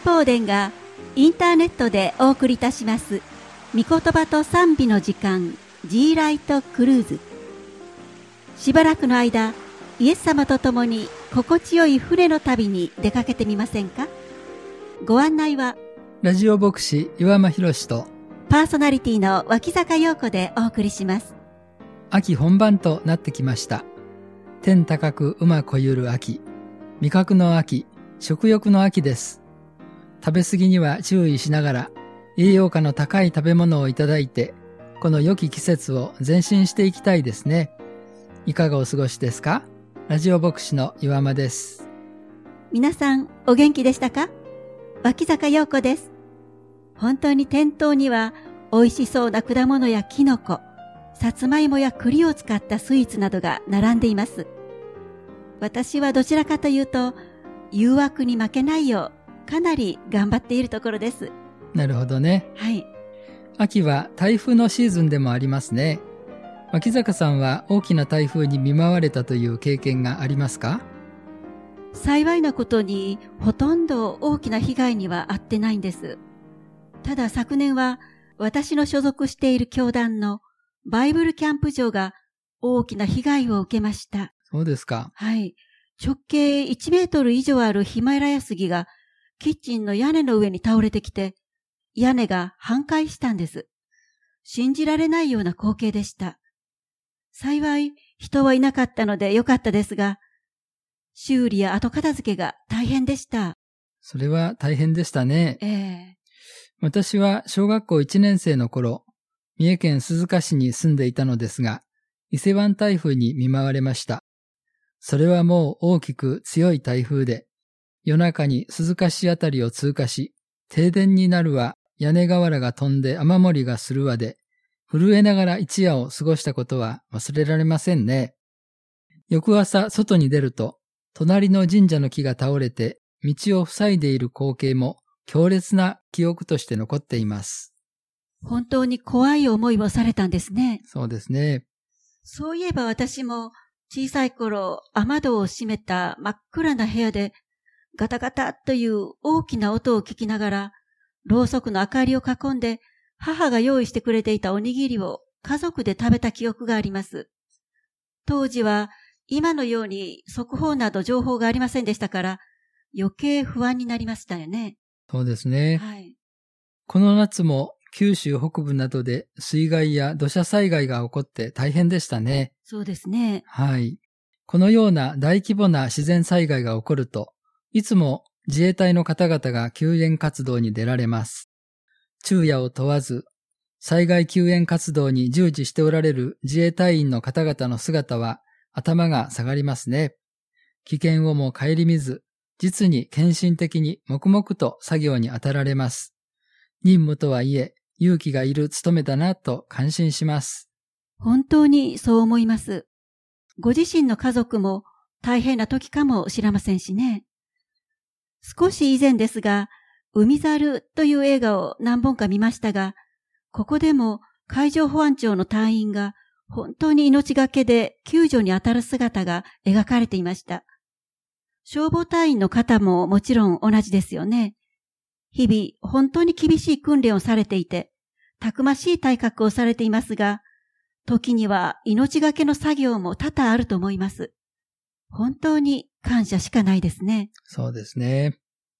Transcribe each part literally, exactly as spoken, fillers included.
法殿がインターネットでお送りいたします御言葉と賛美の時間 G ライトクルーズ。しばらくの間イエス様と共に心地よい船の旅に出かけてみませんか。ご案内はラジオ牧師岩間博とパーソナリティの脇坂陽子でお送りします。 秋本番となってきました。天高く馬こゆる秋、味覚の秋、食欲の秋です。食べ過ぎには注意しながら栄養価の高い食べ物をいただいて、この良き季節を前進していきたいですね。いかがお過ごしですか。ラジオ牧師の岩間です。 皆さんお元気でしたか。脇坂陽子です。本当に店頭には美味しそうな果物やキノコ、さつまいもや栗を使ったスイーツなどが並んでいます。私はどちらかというと誘惑に負けないようかなり頑張っているところです。 なるほどね。 はい。 秋は台風のシーズンでもありますね。脇坂さんは大きな台風に見舞われたという経験がありますか。 幸いなことにほとんど大きな被害には遭ってないんです。ただ昨年は私の所属している教団のバイブルキャンプ場が大きな被害を受けました。 そうですか。 はい。直径いちメートル以上あるヒマラヤ杉がキッチンの屋根の上に倒れてきて、屋根が半壊したんです。信じられないような光景でした。幸い人はいなかったのでよかったですが、修理や後片付けが大変でした。 それは大変でしたね。 ええ。 私は小学校いちねん生の頃、三重県鈴鹿市に住んでいたのですが、伊勢湾台風に見舞われました。それはもう大きく強い台風で、夜中に鈴鹿市あたりを通過し、停電になるわ、屋根瓦が飛んで雨漏りがするわで、震えながら一夜を過ごしたことは忘れられませんね。翌朝外に出ると、隣の神社の木が倒れて道を塞いでいる光景も強烈な記憶として残っています。 本当に怖い思いをされたんですね。 そうですね。 そういえば私も小さい頃雨戸を閉めた真っ暗な部屋でガタガタという大きな音を聞きながらろうそくの明かりを囲んで母が用意してくれていたおにぎりを家族で食べた記憶があります。当時は今のように速報など情報がありませんでしたから余計不安になりましたよね。 そうですね。 はい。 この夏も九州北部などで水害や土砂災害が起こって大変でしたね。 そうですね。 はい。このような大規模な自然災害が起こると、いつも自衛隊の方々が救援活動に出られます。昼夜を問わず、災害救援活動に従事しておられる自衛隊員の方々の姿は頭が下がりますね。危険をも顧みず、実に献身的に黙々と作業に当たられます。任務とはいえ、勇気がいる務めだなと感心します。 本当にそう思います。ご自身の家族も大変な時かもしれませんしね。少し以前ですが、海猿という映画を何本か見ましたが、ここでも海上保安庁の隊員が本当に命がけで救助に当たる姿が描かれていました。消防隊員の方ももちろん同じですよね。日々本当に厳しい訓練をされていて、たくましい体格をされていますが、時には命がけの作業も多々あると思います。本当に感謝しかないですね。 そうですね。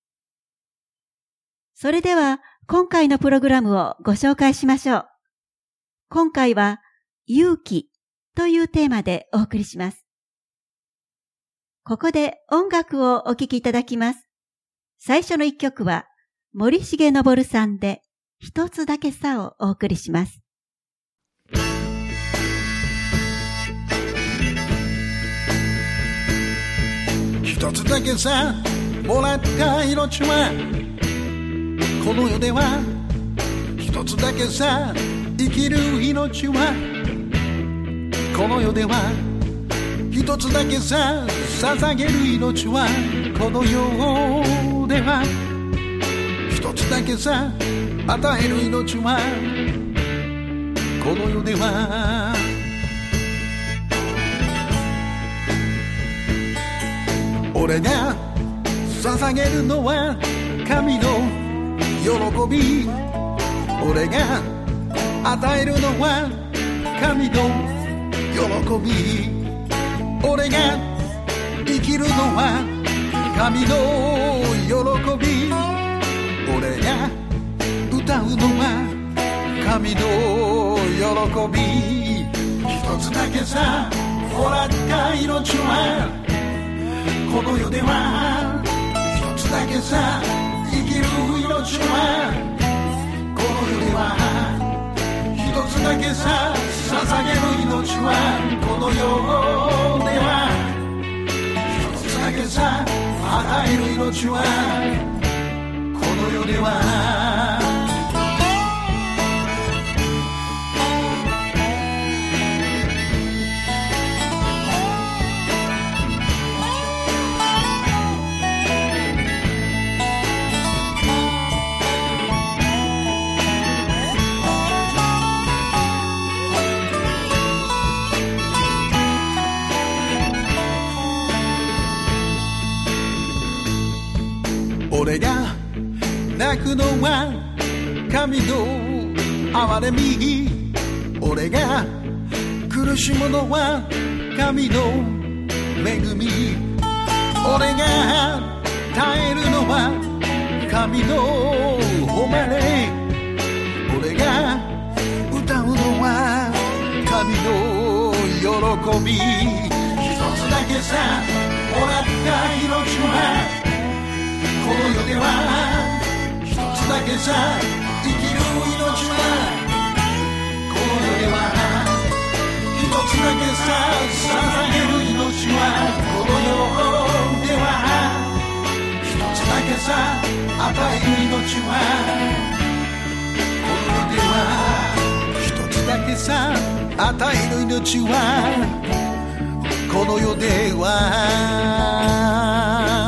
それでは今回のプログラムをご紹介しましょう。今回は勇気というテーマでお送りします。ここで音楽をお聴きいただきます。最初の一曲は森重昇さんで一つだけさをお送りします。 一つだけさもらった命はこの世では一つだけさ生きる命はこの世では一つだけさ捧げる命はこの世では一つだけさ与える命はこの世では俺が捧げるのは神の喜び、俺が与えるのは神の喜び、俺が生きるのは神の喜び、俺が歌うのは神の喜び。一つだけさもらった命は、この世では一つだけさ、生きる命はこの世では一つだけさ、捧げる命はこの世では一つだけさ、与える命はこの世では。俺が泣くのは神の憐れみ、俺が苦しむのは神の恵み、俺が耐えるのは神の誉れ、俺が歌うのは神の喜び。一つだけさもらった命は、この世では一つだけさ、生きる命はこの世では一つだけさ、捧げる命はこの世では一つだけさ、与える命はこの世では一つだけさ、与える命はこの世では。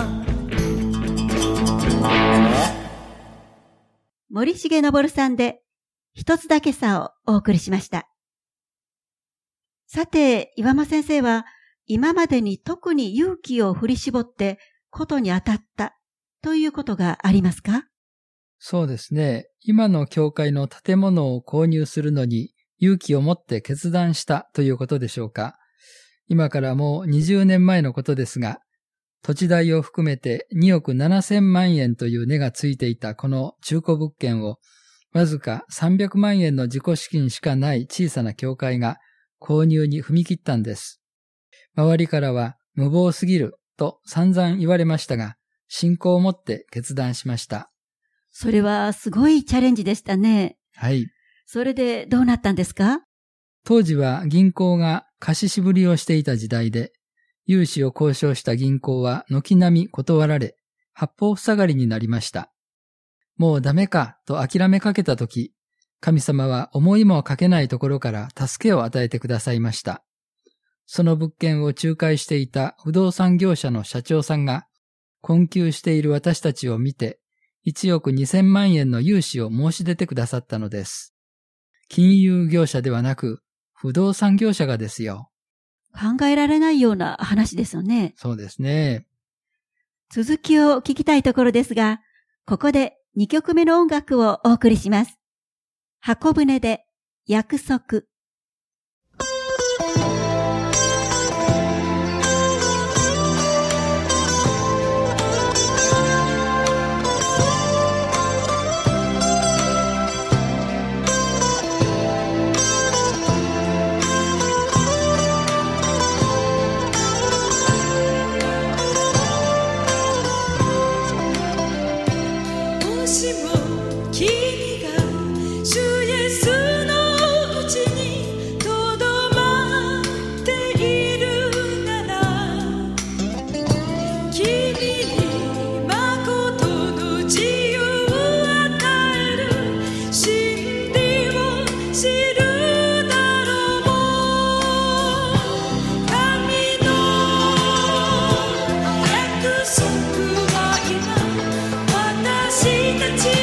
森重昇さんで一つだけさをお送りしました。さて、岩間先生は今までに特に勇気を振り絞ってことに当たったということがありますか？ そうですね。今の教会の建物を購入するのに勇気を持って決断したということでしょうか。今からもうにじゅうねんまえのことですが、土地代を含めてにおくななせんまんえんという値がついていたこの中古物件を、わずかさんびゃくまんえんの自己資金しかない小さな教会が購入に踏み切ったんです。周りからは無謀すぎると散々言われましたが、信仰を持って決断しました。 それはすごいチャレンジでしたね。 はい。 それでどうなったんですか？ 当時は銀行が貸し渋りをしていた時代で、融資を交渉した銀行は軒並み断られ、八方塞がりになりました。もうダメかと諦めかけたとき、神様は思いもかけないところから助けを与えてくださいました。その物件を仲介していた不動産業者の社長さんが、困窮している私たちを見て、いちおくにせんまんえんの融資を申し出てくださったのです。金融業者ではなく、不動産業者がですよ。 考えられないような話ですよね。 そうですね。 続きを聞きたいところですが、ここでにきょくめの音楽をお送りします。箱舟で約束。 約束は今私たち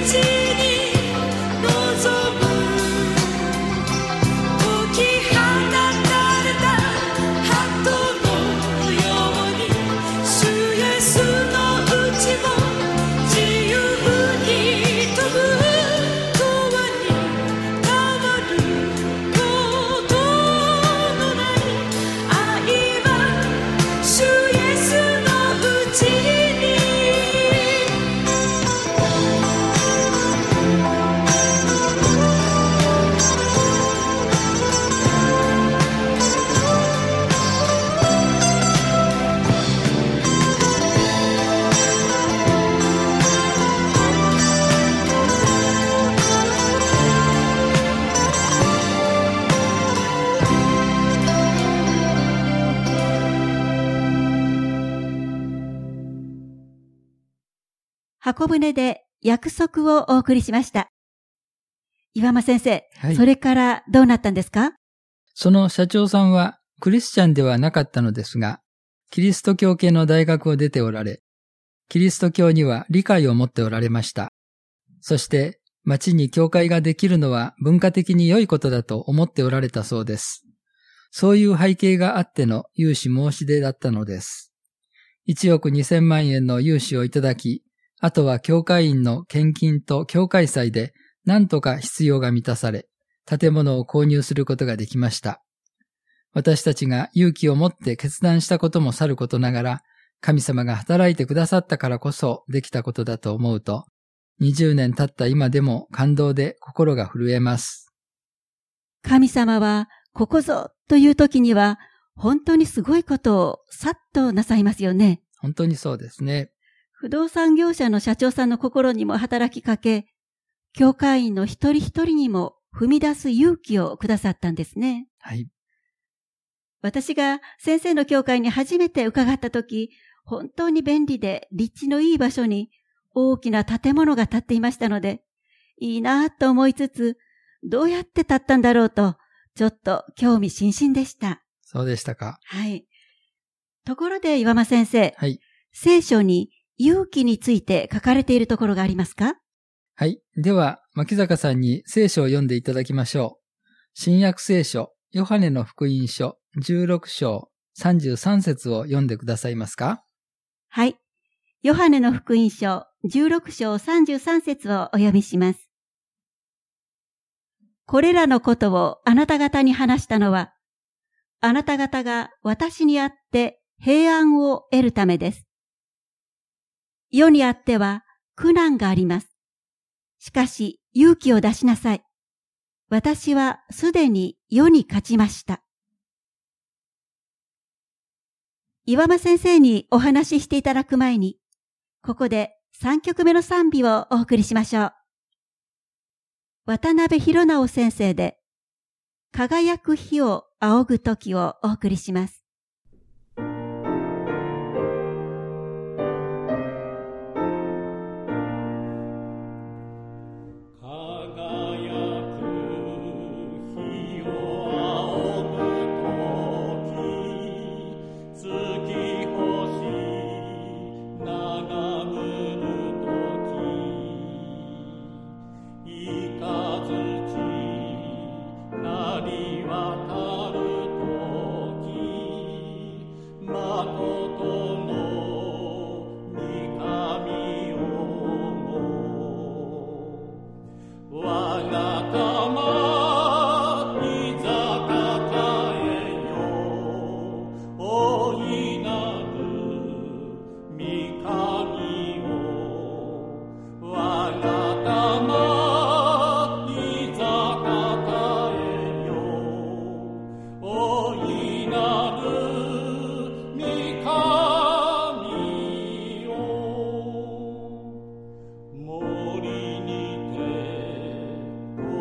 箱舟で約束をお送りしました。岩間先生、はい、それからどうなったんですか？ その社長さんはクリスチャンではなかったのですが、キリスト教系の大学を出ておられ、キリスト教には理解を持っておられました。そして町に教会ができるのは文化的に良いことだと思っておられたそうです。そういう背景があっての融資申し出だったのです。いちおくにせんまんえんの融資をいただき、あとは教会員の献金と教会祭で何とか必要が満たされ、建物を購入することができました。私たちが勇気を持って決断したこともさることながら、神様が働いてくださったからこそできたことだと思うと、にじゅうねん経った今でも感動で心が震えます。 神様はここぞという時には本当にすごいことをさっとなさいますよね。 本当にそうですね。 不動産業者の社長さんの心にも働きかけ、教会員の一人一人にも踏み出す勇気をくださったんですね。 はい。 私が先生の教会に初めて伺ったとき、本当に便利で立地のいい場所に大きな建物が建っていましたので、いいなぁと思いつつ、どうやって建ったんだろうと、ちょっと興味津々でした。 そうでしたか。 はい。ところで岩間先生、 はい。 聖書に勇気について書かれているところがありますか？ はい。では、牧坂さんに聖書を読んでいただきましょう。新約聖書、ヨハネの福音書、じゅうろくしょう、さんじゅうさんせつを読んでくださいますか？ はい。ヨハネの福音書、じゅうろくしょう、さんじゅうさんせつをお読みします。これらのことをあなた方に話したのは、あなた方が私にあって平安を得るためです。世にあっては苦難があります。しかし勇気を出しなさい。私はすでに世に勝ちました。岩間先生にお話ししていただく前に、ここでさんきょくめの賛美をお送りしましょう。渡辺博直先生で、輝く日を仰ぐときをお送りします。 森にて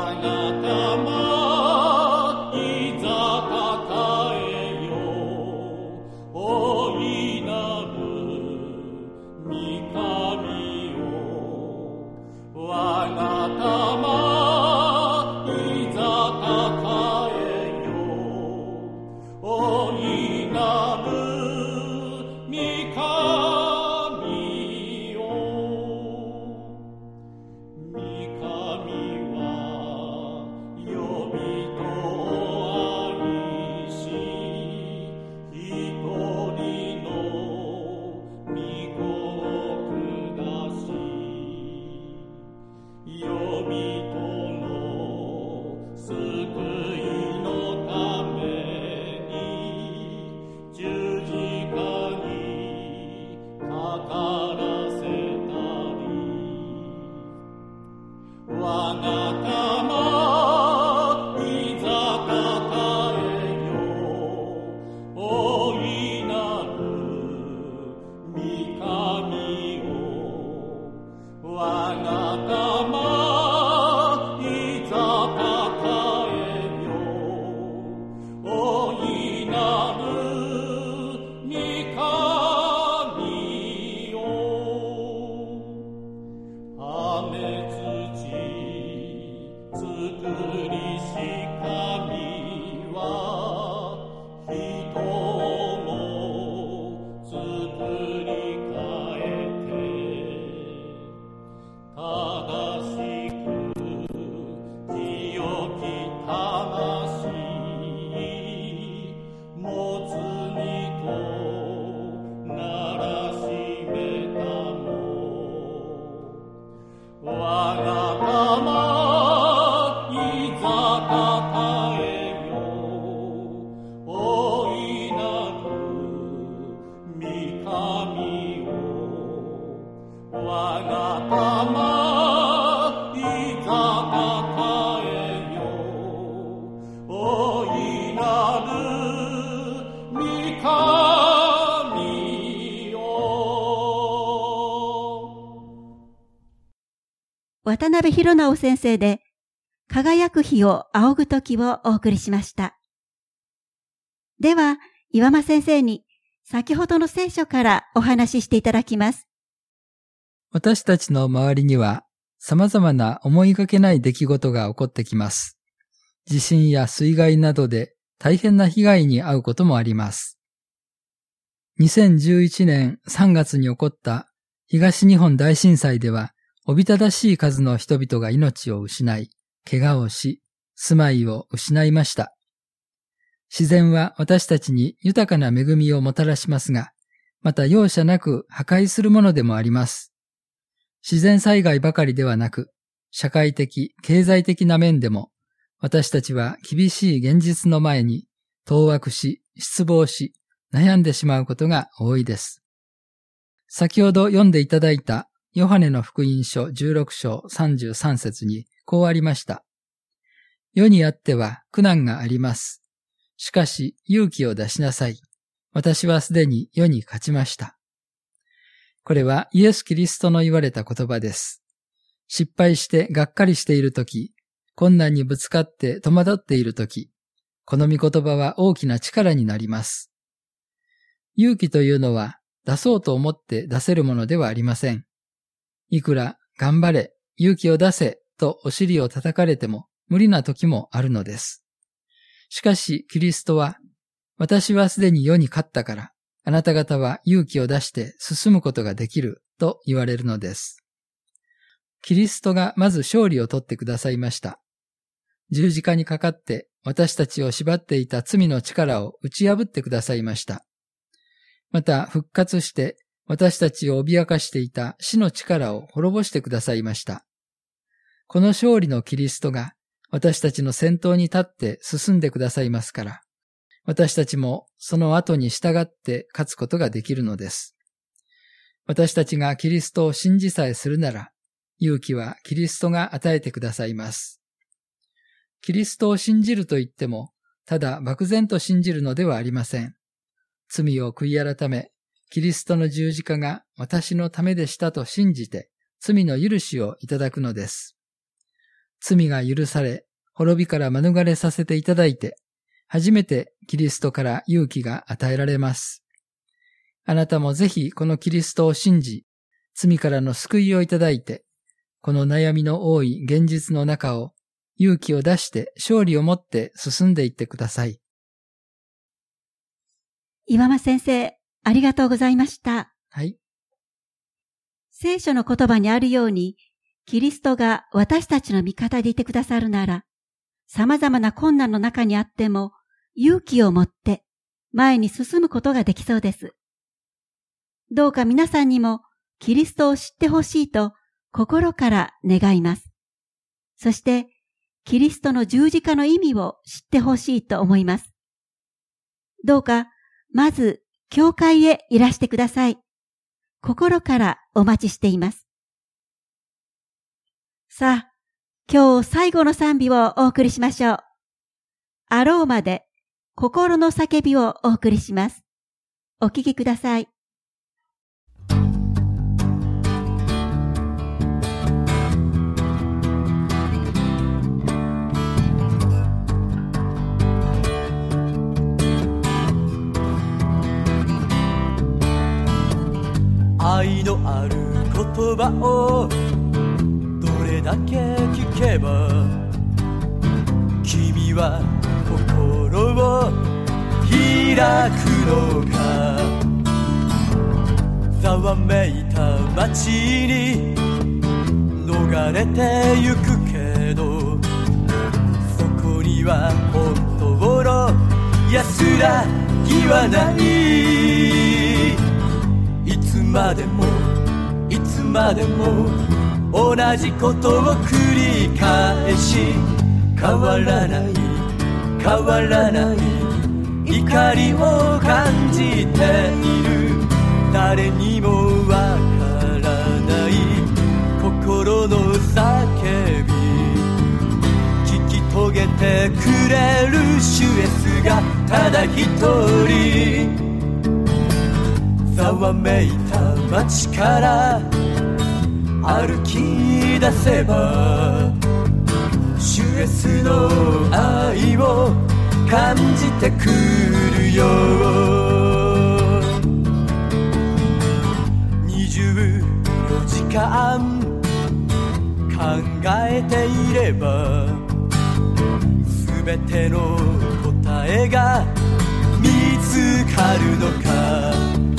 渡辺博直先生で、輝く日を仰ぐときをお送りしました。では、岩間先生に先ほどの聖書からお話ししていただきます。 私たちの周りには様々な思いがけない出来事が起こってきます。地震や水害などで大変な被害に遭うこともあります。にせんじゅういちねんさんがつに起こった東日本大震災では、おびただしい数の人々が命を失い、怪我をし、住まいを失いました。自然は私たちに豊かな恵みをもたらしますが、また容赦なく破壊するものでもあります。自然災害ばかりではなく、社会的、経済的な面でも、私たちは厳しい現実の前に、当惑し、失望し、悩んでしまうことが多いです。先ほど読んでいただいたヨハネの福音書じゅうろくしょうさんじゅうさんせつにこうありました。世にあっては苦難があります。しかし勇気を出しなさい。私はすでに世に勝ちました。これはイエス・キリストの言われた言葉です。失敗してがっかりしているとき、困難にぶつかって戸惑っているとき、この御言葉は大きな力になります。勇気というのは出そうと思って出せるものではありません。いくら頑張れ、勇気を出せとお尻を叩かれても無理な時もあるのです。しかしキリストは、私はすでに世に勝ったから、あなた方は勇気を出して進むことができると言われるのです。キリストがまず勝利を取ってくださいました。十字架にかかって私たちを縛っていた罪の力を打ち破ってくださいました。また復活して私たちを脅かしていた死の力を滅ぼしてくださいました。この勝利のキリストが私たちの先頭に立って進んでくださいますから、私たちもその後に従って勝つことができるのです。私たちがキリストを信じさえするなら、勇気はキリストが与えてくださいます。キリストを信じると言っても、ただ漠然と信じるのではありません。罪を悔い改め、キリストの十字架が私のためでしたと信じて、罪の許しをいただくのです。 罪が許され、滅びから免れさせていただいて、初めてキリストから勇気が与えられます。あなたもぜひこのキリストを信じ、罪からの救いをいただいて、この悩みの多い現実の中を勇気を出して勝利を持って進んでいってください。 岩間先生、ありがとうございました。 はい。 聖書の言葉にあるように、キリストが私たちの味方でいてくださるなら、様々な困難の中にあっても、勇気を持って前に進むことができそうです。どうか皆さんにもキリストを知ってほしいと心から願います。そして、キリストの十字架の意味を知ってほしいと思います。どうか、まず、教会へいらしてください。心からお待ちしています。さあ、今日最後の賛美をお送りしましょう。アローマで心の叫びをお送りします。お聞きください。 愛のある言葉をどれだけ聞けば君は心を開くのか。ざわめいた街に逃れてゆくけど、そこには本当の安らぎはない。いつまでもいつまでも同じことを繰り返し、変わらない変わらない怒りを感じている。誰にもわからない心の叫び、聞き遂げてくれる主イエスがただ一人。ざわめいた街から歩き出せば、主イエスの愛を感じてくるよ。にじゅうよじかん考えていれば、すべての答えが見つかるのか。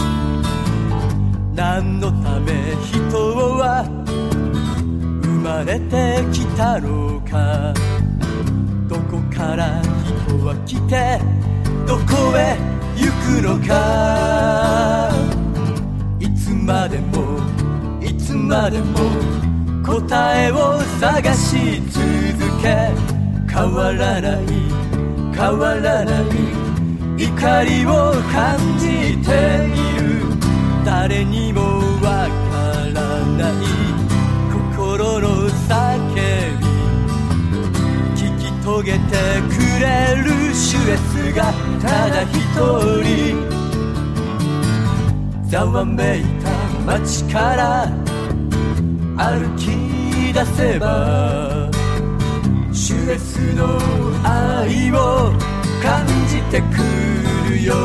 何のため人は生まれてきたのか。どこから人は来てどこへ行くのか。いつまでもいつまでも答えを探し続け、変わらない変わらない怒りを感じている。誰にもわからない心の叫び、聞き遂げてくれる主イエスがただ一人。ざわめいた街から歩き出せば、主イエスの愛を感じてくるよ。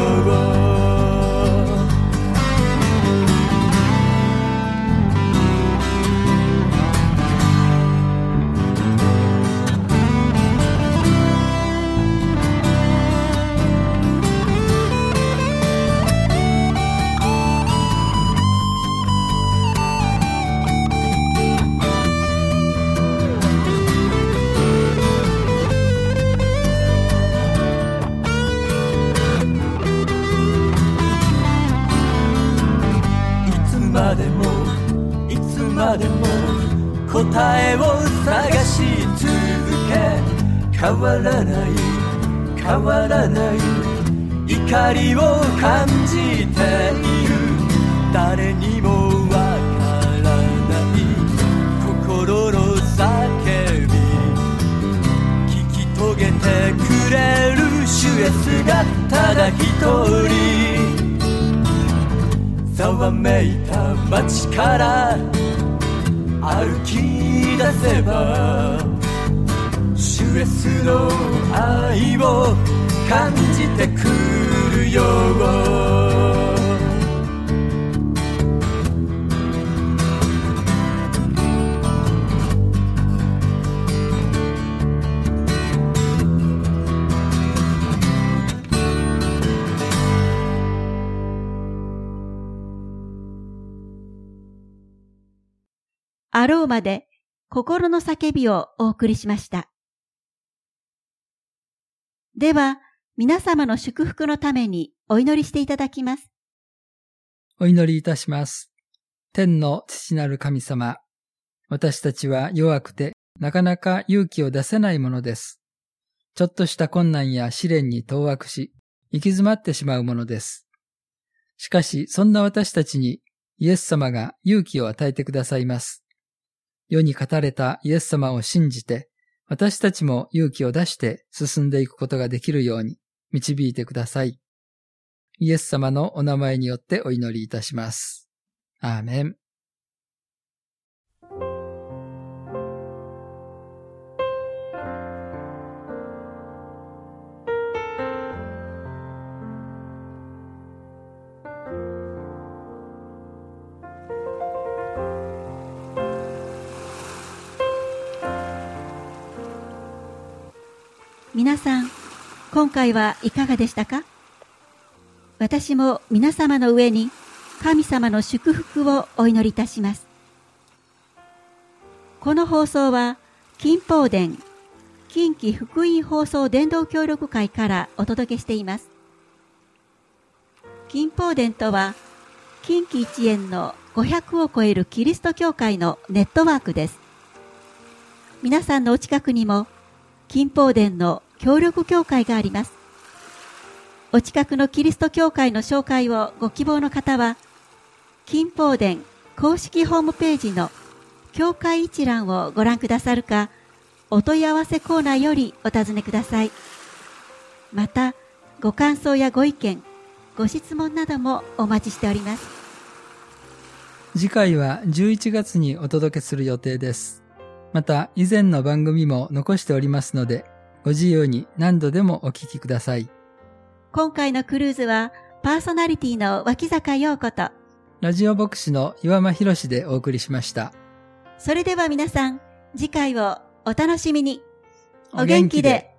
答えを探し続け、変わらない変わらない怒りを感じている。誰にもわからない心の叫び、聞き遂げてくれる主イエスがただ一人。ざわめいた街から歩き出せば、 主イエスの愛を感じてくるよ。 アローマで心の叫びをお送りしました。では、皆様の祝福のためにお祈りしていただきます。 お祈りいたします。天の父なる神様、私たちは弱くてなかなか勇気を出せないものです。ちょっとした困難や試練に当惑し、行き詰まってしまうものです。しかし、そんな私たちにイエス様が勇気を与えてくださいます。世に語られたイエス様を信じて、私たちも勇気を出して進んでいくことができるように導いてください。イエス様のお名前によってお祈りいたします。アーメン。 皆さん、今回はいかがでしたか？私も皆様の上に神様の祝福をお祈りいたします。この放送は近邦伝近畿福音放送伝道協力会からお届けしています。近邦伝とは近畿一円のごひゃくを超えるキリスト教会のネットワークです。皆さんのお近くにも近邦伝の協力教会があります。お近くのキリスト教会の紹介をご希望の方は、近邦伝公式ホームページの教会一覧をご覧くださるか、お問い合わせコーナーよりお尋ねください。また、ご感想やご意見、ご質問などもお待ちしております。 次回はじゅういちがつにお届けする予定です。また、以前の番組も残しておりますので、ご自由に何度でもお聞きください。 今回のクルーズは、パーソナリティの脇坂陽子と、 ラジオ牧師の岩間博史でお送りしました。 それでは皆さん、次回をお楽しみに。お元気で。